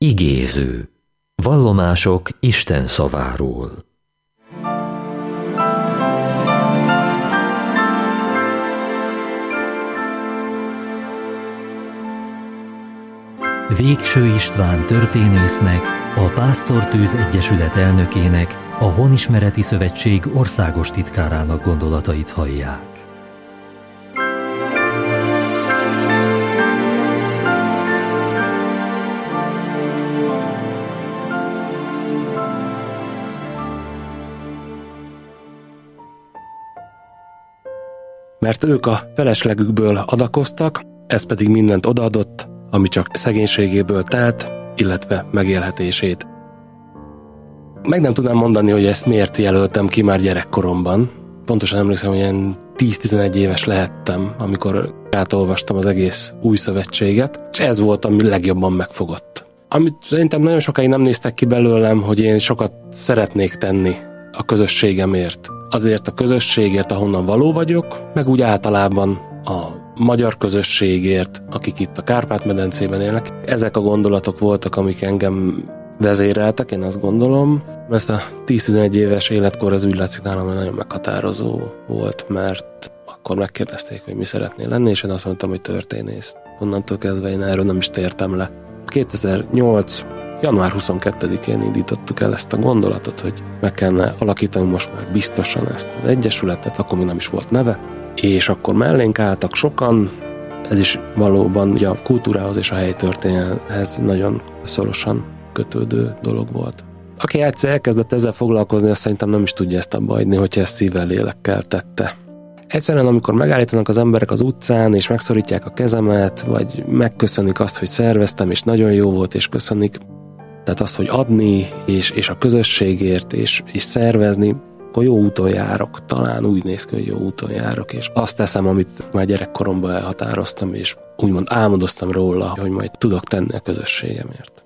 Igéző. Vallomások Isten szaváról. Végső István történésznek, a Pásztortűz Egyesület elnökének, a Honismereti Szövetség országos titkárának gondolatait hallják. Mert ők a feleslegükből adakoztak, ez pedig mindent odaadott, ami csak szegénységéből telt, illetve megélhetését. Meg nem tudnám mondani, hogy ezt miért jelöltem ki már gyerekkoromban. Pontosan emlékszem, hogy ilyen 10-11 éves lehettem, amikor átolvastam az egész új szövetséget, és ez volt, ami legjobban megfogott. Amit szerintem nagyon sokáig nem néztek ki belőlem, hogy én sokat szeretnék tenni a közösségemért. Azért a közösségért, ahonnan való vagyok, meg úgy általában a magyar közösségért, akik itt a Kárpát-medencében élnek. Ezek a gondolatok voltak, amik engem vezéreltek, én azt gondolom. Ezt a 10-11 éves életkor az úgy látszik nálam, hogy nagyon meghatározó volt, mert akkor megkérdezték, hogy mi szeretnél lenni, és én azt mondtam, hogy történész. Onnantól kezdve én erről nem is tértem le. 2008. január 22-én indítottuk el ezt a gondolatot, hogy meg kellene alakítani most már biztosan ezt az egyesületet, akkor még nem is volt neve, és akkor mellénk álltak sokan, ez is valóban ugye a kultúrához és a helyi történethez nagyon szorosan kötődő dolog volt. Aki egyszer elkezdett ezzel foglalkozni, azt szerintem nem is tudja ezt abba hagyni, hogyha ezt szívvel, lélekkel tette. Egyszerűen, amikor megállítanak az emberek az utcán, és megszorítják a kezemet, vagy megköszönik azt, hogy szerveztem, és nagyon jó volt, és köszönik, tehát az, hogy adni, és a közösségért, és szervezni, akkor jó úton járok. Talán úgy néz ki, hogy jó úton járok, és azt teszem, amit már gyerekkoromban elhatároztam, és úgymond álmodoztam róla, hogy majd tudok tenni a közösségemért.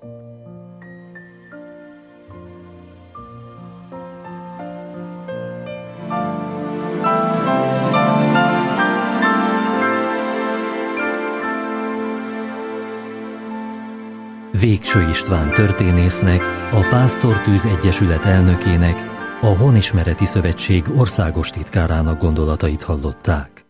Végső István történésznek, a Pásztortűz Egyesület elnökének, a Honismereti Szövetség országos titkárának gondolatait hallották.